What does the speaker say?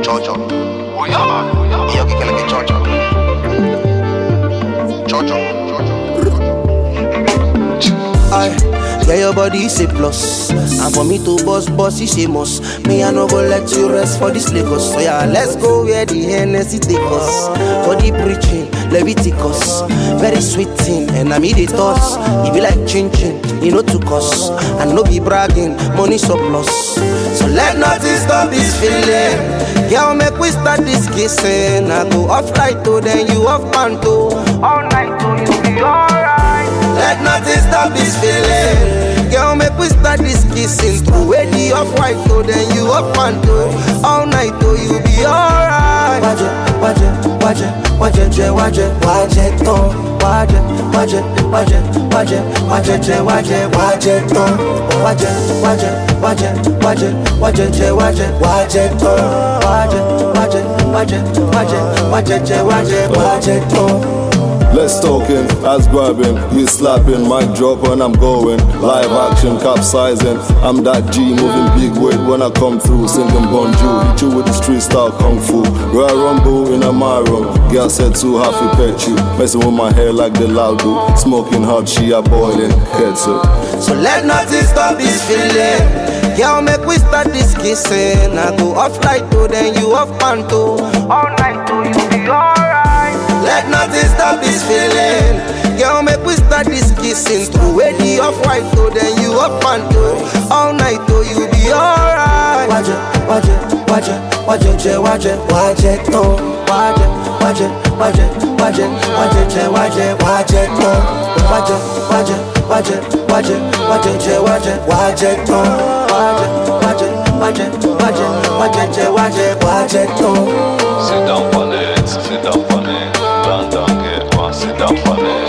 Chocho. Y yo que quiero que chocho. Chocho. Aye. Yeah, your body is a plus. And for me to boss, is a must. Me, I no go let you rest for this Lagos. So yeah, let's go where the Hennessy take us. For the preaching, Leviticus. Very sweet thing, and I mean the toss. It be like chin chin, you know to cuss. And no be bragging, money surplus. So let nothing stop this feeling. Girl, make we start this kissing. I go off light to then you off panto. All night to you be alright. Let nothing stop this feeling. Girl, make we start this kissing. Through the off-white to then you up and do. All night to you be alright. Waje, Let's talking, ass grabbing, we slapping, mic drop and I'm going. Live action, capsizing. I'm that G moving big weight when I come through. Singing bonjour, hit you with the street style kung fu. Royal Rumble in a my room. Girl said too happy pet you. Messing with my hair like the loud do. Smoking hot, she a boiling ketchup. So let nothing stop this feeling. Girl, make we start this kissing. I go off light to then you off panto. All night to you be alright. Let nothing stop this feeling. Girl, make we start this kissing. Through the off-white to then you up and do. All night to you be alright. Waje, sit down on it, sit down on it. Sit down on it.